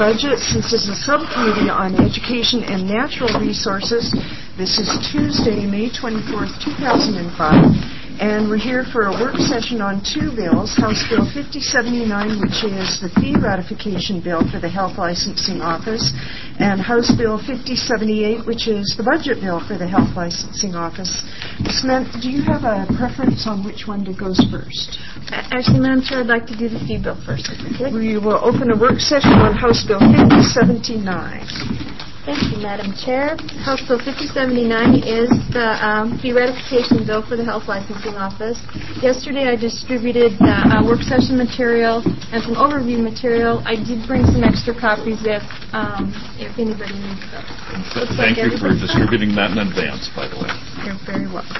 Budget. Since this is a subcommittee on education and natural resources, this is Tuesday, May 24th, 2005. And we're here for a work session on two bills, House Bill 5079, which is the fee ratification bill for the Health Licensing Office, and House Bill 5078, which is the budget bill for the Health Licensing Office. Ms. Samantha, do you have a preference on which one goes first? Actually, Madam Chair, I'd like to do the fee bill first. Okay? We will open a work session on House Bill 5079. Thank you, Madam Chair. House Bill 5079 is the fee ratification bill for the Health Licensing Office. Yesterday I distributed work session material and some overview material. I did bring some extra copies if anybody needs them. Thank you for distributing that in advance, by the way. You're very welcome.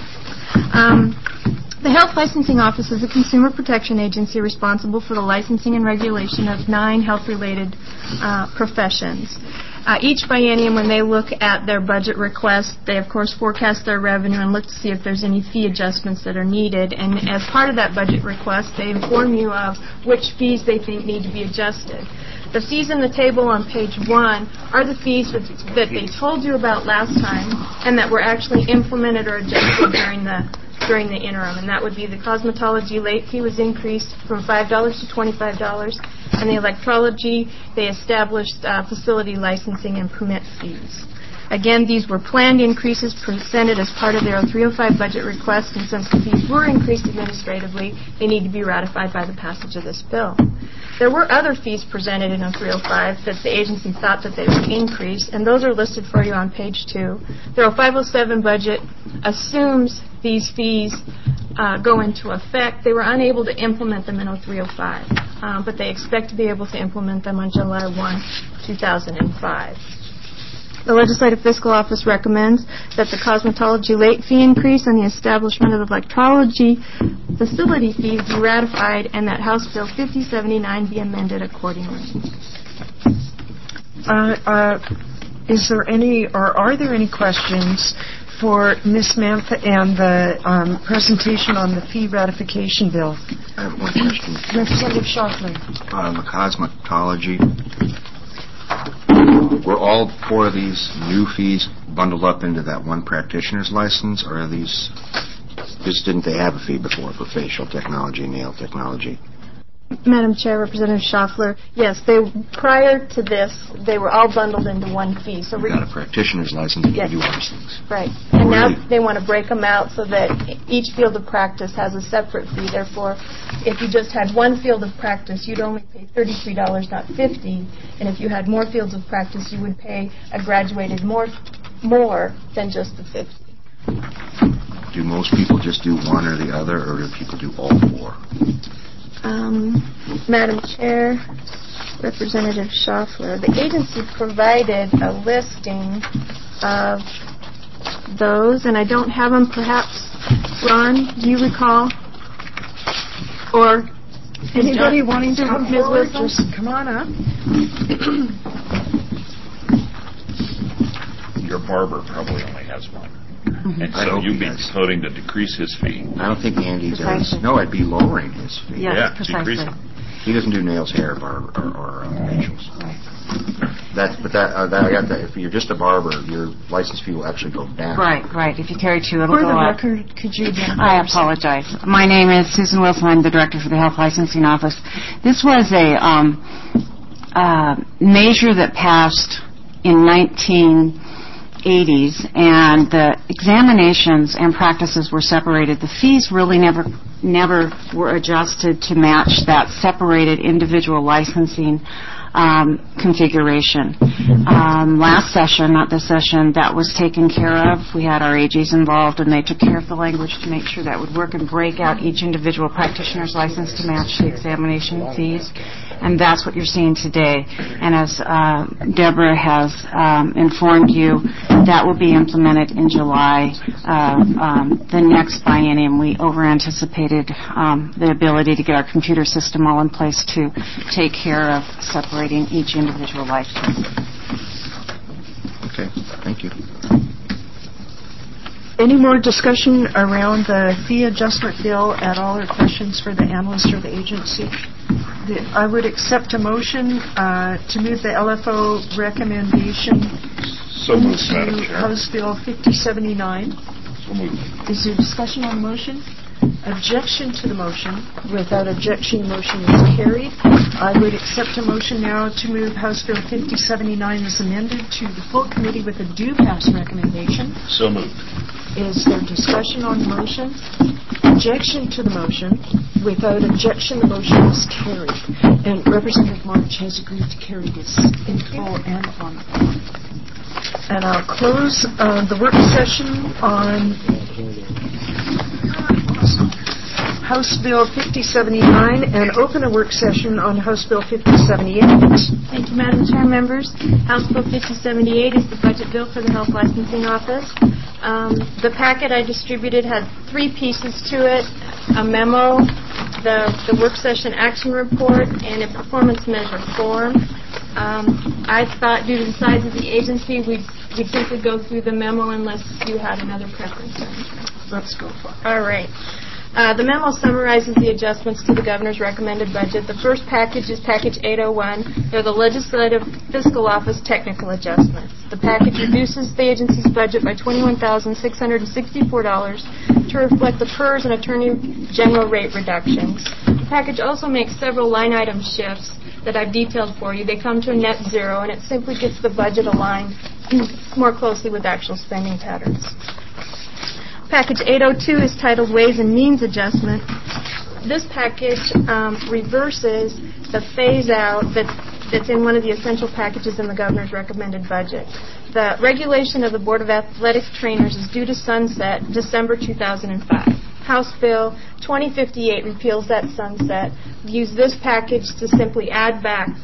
The Health Licensing Office is a consumer protection agency responsible for the licensing and regulation of 9 health-related professions. Each biennium, when they look at their budget request, they, of course, forecast their revenue and look to see if there's any fee adjustments that are needed. And as part of that budget request, they inform you of which fees they think need to be adjusted. The fees in the table on page 1 are the fees that they told you about last time and that were actually implemented or adjusted during the interim, and that would be the cosmetology late fee was increased from $5 to $25, and the electrology, they established facility licensing and permit fees. Again, these were planned increases presented as part of their 0305 budget request, and since the fees were increased administratively, they need to be ratified by the passage of this bill. There were other fees presented in 0305 that the agency thought that they would increase, and those are listed for you on page 2. The 0507 budget assumes these fees go into effect. They were unable to implement them in 0305, but they expect to be able to implement them on July 1, 2005. The Legislative Fiscal Office recommends that the cosmetology late fee increase and the establishment of the electrology facility fees be ratified and that House Bill 5079 be amended accordingly. Is there any, or are there any questions for Ms. Mantha and the presentation on the fee ratification bill? I have one question. Representative Shoffler. The cosmetology, were all 4 of these new fees bundled up into that one practitioner's license, or are these, didn't they have a fee before for facial technology, nail technology? Madam Chair, Representative Shoffler, yes, prior to this, they were all bundled into one fee. So we got a practitioner's license and yes. you do all these things. Right. And now they want to break them out so that each field of practice has a separate fee. Therefore, if you just had one field of practice, you'd only pay $33, not $50. And if you had more fields of practice, you would pay a graduated more than just the $50. Do most people just do one or the other, or do people do all 4? Madam Chair, Representative Shoffler, the agency provided a listing of those, and I don't have them. Perhaps, Ron, do you recall? Or anybody wanting to come Ms. forward, Wilson? just come on up. Your barber probably only has one. Mm-hmm. And so you'd be voting to decrease his fee. I don't think Andy does. No, I'd be lowering his fee. Yes, decrease it. He doesn't do nails, hair, or facials. I got that. If you're just a barber, your license fee will actually go down. Right. If you carry 2, it'll For go the up. record, could you I apologize. My name is Susan Wilson. I'm the director for the Health Licensing Office. This was a measure that passed in 1980s, and the examinations and practices were separated. The fees really never were adjusted to match that separated individual licensing configuration. Last session, not this session, that was taken care of. We had our AGs involved, and they took care of the language to make sure that would work and break out each individual practitioner's license to match the examination fees. And that's what you're seeing today. And as Deborah has informed you, that will be implemented in July. The next biennium, we over-anticipated the ability to get our computer system all in place to take care of separating each individual license. Okay, thank you. Any more discussion around the fee adjustment bill at all, or questions for the analyst or the agency? I would accept a motion to move the LFO recommendation So moved, Madam into Chair. House Bill 5079. So moved. Is there discussion on the motion? Objection to the motion. Without objection, the motion is carried. I would accept a motion now to move House Bill 5079 as amended to the full committee with a do-pass recommendation. So moved. Is there discussion on the motion? Objection to the motion. Without objection, the motion is carried. And Representative March has agreed to carry this in full and on the floor. And I'll close the work session on House Bill 5079 and open a work session on House Bill 5078. Thank you, Madam Chair, members. House Bill 5078 is the budget bill for the Health Licensing Office. The packet I distributed had three pieces to it: a memo, the work session action report, and a performance measure form. I thought, due to the size of the agency, we'd simply go through the memo unless you had another preference. Let's go for it. All right. The memo summarizes the adjustments to the governor's recommended budget. The first package is Package 801. They're the Legislative Fiscal Office technical adjustments. The package reduces the agency's budget by $21,664 to reflect the PERS and Attorney General rate reductions. The package also makes several line item shifts that I've detailed for you. They come to a net zero, and it simply gets the budget aligned more closely with actual spending patterns. Package 802 is titled Ways and Means Adjustment. This package reverses the phase-out that's in one of the essential packages in the governor's recommended budget. The regulation of the Board of Athletic Trainers is due to sunset December 2005. House Bill 2058 repeals that sunset. We use this package to simply add back the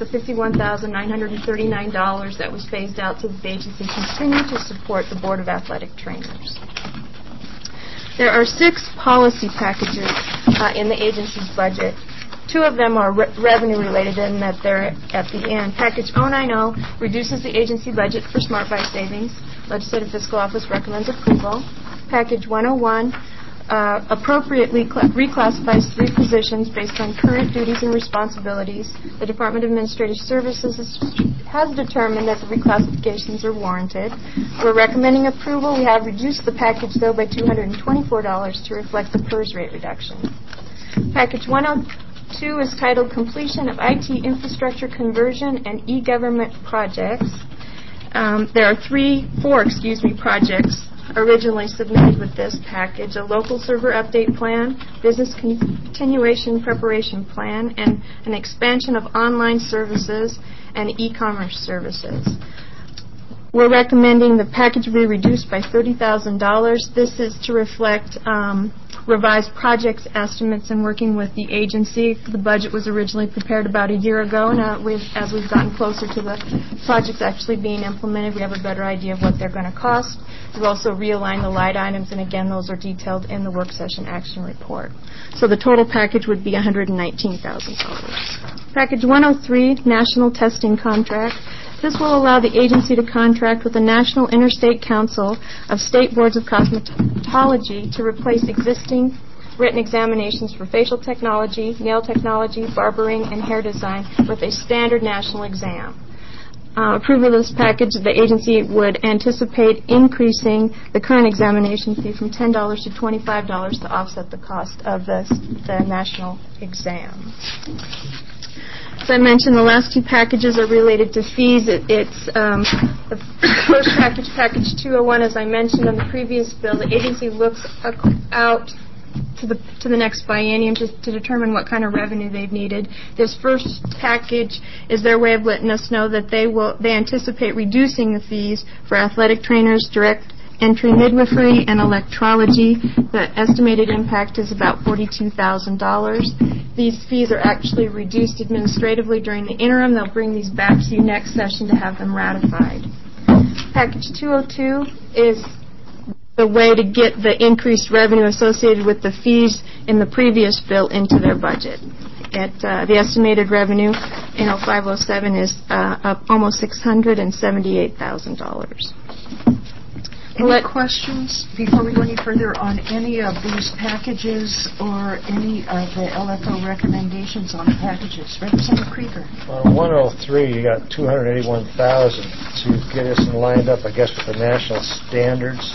$51,939 that was phased out so that the agency continue to support the Board of Athletic Trainers. There are 6 policy packages in the agency's budget. 2 of them are revenue-related in that they're at the end. Package 090 reduces the agency budget for Smart Buy savings. Legislative Fiscal Office recommends approval. Package 101 appropriately reclassifies 3 positions based on current duties and responsibilities. The Department of Administrative Services has determined that the reclassifications are warranted. We're recommending approval. We have reduced the package, though, by $224 to reflect the PERS rate reduction. Package 102 is titled Completion of IT Infrastructure Conversion and E-Government Projects. There are 4 projects originally submitted with this package: a local server update plan, business continuation preparation plan, and an expansion of online services and e-commerce services. We're recommending the package be reduced by $30,000. This is to reflect revised projects estimates and working with the agency. The budget was originally prepared about a year ago, and as we've gotten closer to the projects actually being implemented, we have a better idea of what they're going to cost. We've also realigned the line items, and again, those are detailed in the work session action report. So the total package would be $119,000. Package 103, National Testing Contract. This will allow the agency to contract with the National Interstate Council of State Boards of Cosmetology to replace existing written examinations for facial technology, nail technology, barbering, and hair design with a standard national exam. Approval of this package, the agency would anticipate increasing the current examination fee from $10 to $25 to offset the cost of the national exam. As I mentioned, the last 2 packages are related to fees. It's the first package, Package 201, as I mentioned on the previous bill. The agency looks out to the next biennium to determine what kind of revenue they've needed. This first package is their way of letting us know that they anticipate reducing the fees for athletic trainers, direct entry midwifery, and electrology. The estimated impact is about $42,000. These fees are actually reduced administratively during the interim. They'll bring these back to you next session to have them ratified. Package 202 is the way to get the increased revenue associated with the fees in the previous bill into their budget. The estimated revenue in 0507 is up almost $678,000. Any questions before we go any further on any of these packages or any of the LFO recommendations on the packages? Representative Krieger. On 103, you got $281,000 to get us lined up, I guess, with the national standards.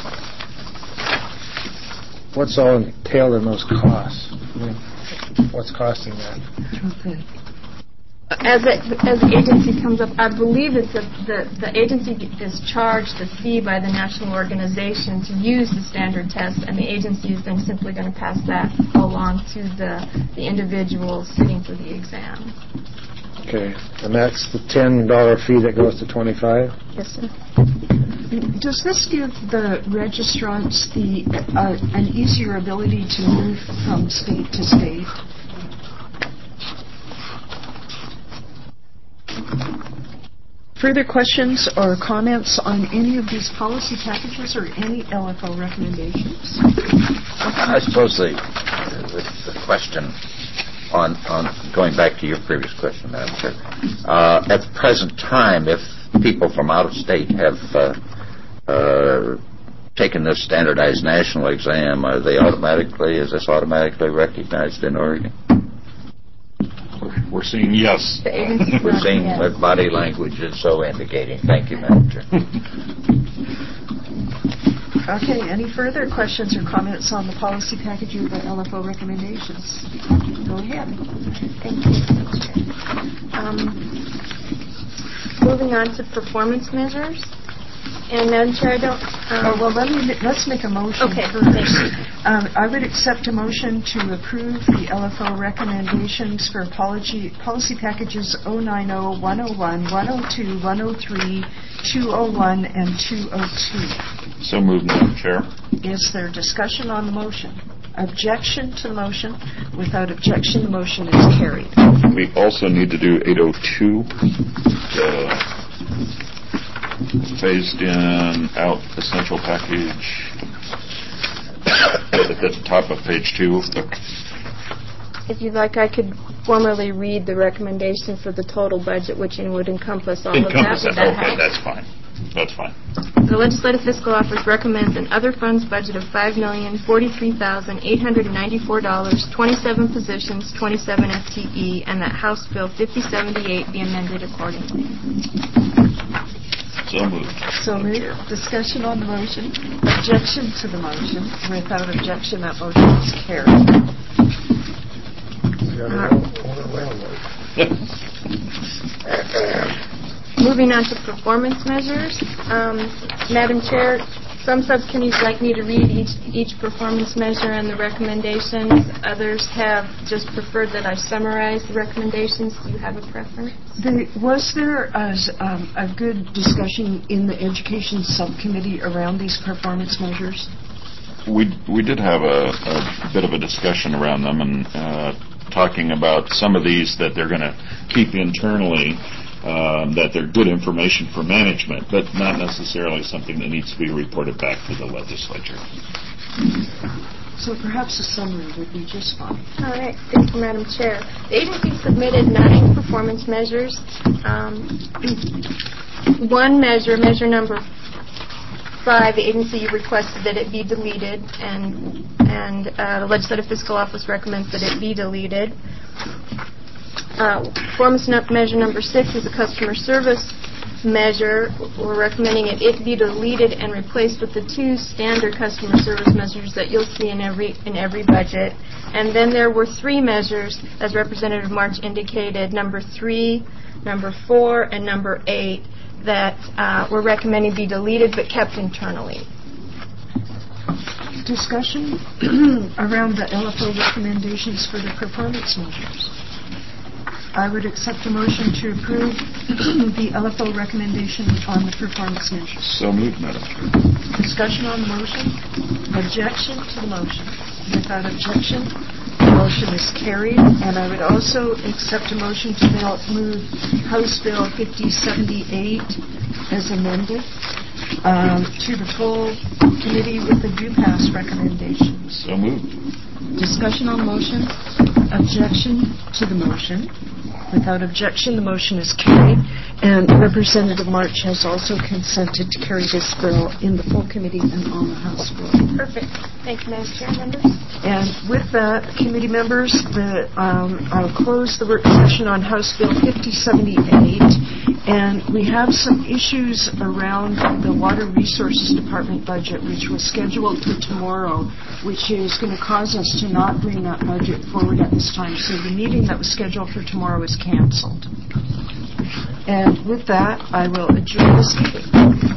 What's all entailed in those costs? What's costing that? Okay. As the agency comes up, I believe it's the agency is charged a fee by the national organization to use the standard test, and the agency is then simply going to pass that along to the individual sitting for the exam. Okay, and that's the $10 fee that goes to $25? Yes, sir. Does this give the registrants an easier ability to move from state to state? Further questions or comments on any of these policy packages or any LFO recommendations? I suppose the question on going back to your previous question, Madam Chair, at the present time, if people from out of state have taken this standardized national exam, is this automatically recognized in Oregon? We're seeing yes. We're seeing what body language is so indicating. Thank you, Madam Chair. Okay, any further questions or comments on the policy package or the LFO recommendations? Go ahead. Thank you. Moving on to performance measures. And Madam Chair, I don't... let's make a motion first. Thank you. I would accept a motion to approve the LFO recommendations for policy packages 090, 101, 102, 103, 201, and 202. So moved, Madam Chair. Is there discussion on the motion? Objection to the motion? Without objection, the motion is carried. We also need to do 802. Phased in out essential package at the top of page 2. If you'd like, I could formally read the recommendation for the total budget, which would encompass all of that. Okay, that's fine. That's fine. The Legislative Fiscal Office recommends an other funds budget of $5,043,894, 27 positions, 27 FTE, and that House Bill 5078 be amended accordingly. So moved. So moved. Discussion on the motion. Objection to the motion. Without objection, that motion is carried. Moving on to performance measures. Madam Chair, some subcommittees like me to read each performance measure and the recommendations. Others have just preferred that I summarize the recommendations. Do you have a preference? Was there a good discussion in the Education Subcommittee around these performance measures? We did have a bit of a discussion around them and talking about some of these that they're going to keep internally, that they're good information for management, but not necessarily something that needs to be reported back to the legislature. So perhaps a summary would be just fine. All right. Thank you, Madam Chair. The agency submitted 9 performance measures. One measure number 5, the agency requested that it be deleted, and the Legislative Fiscal Office recommends that it be deleted. Performance measure number 6 is a customer service measure. We're recommending it be deleted and replaced with the 2 standard customer service measures that you'll see in every budget. And then there were 3 measures, as Representative March indicated, number 3, number 4, and number 8, that we're recommending be deleted but kept internally. Discussion around the LFO recommendations for the performance measures. I would accept a motion to approve the LFO recommendation on the performance measures. So moved, Madam Chair. Discussion on the motion. Objection to the motion. Without objection, the motion is carried. And I would also accept a motion to move House Bill 5078 as amended to the full committee with the due pass recommendations. So moved. Discussion on the motion. Objection to the motion. Without objection, the motion is carried, and Representative March has also consented to carry this bill in the full committee and on the House floor. Perfect. Thank you, Madam Chair, members. And with that, committee members, I'll close the work session on House Bill 5078, and we have some issues around the Water Resources Department budget, which was scheduled for tomorrow, which is going to cause us to not bring that budget forward at this time. So the meeting that was scheduled for tomorrow is canceled. And with that, I will adjourn this meeting.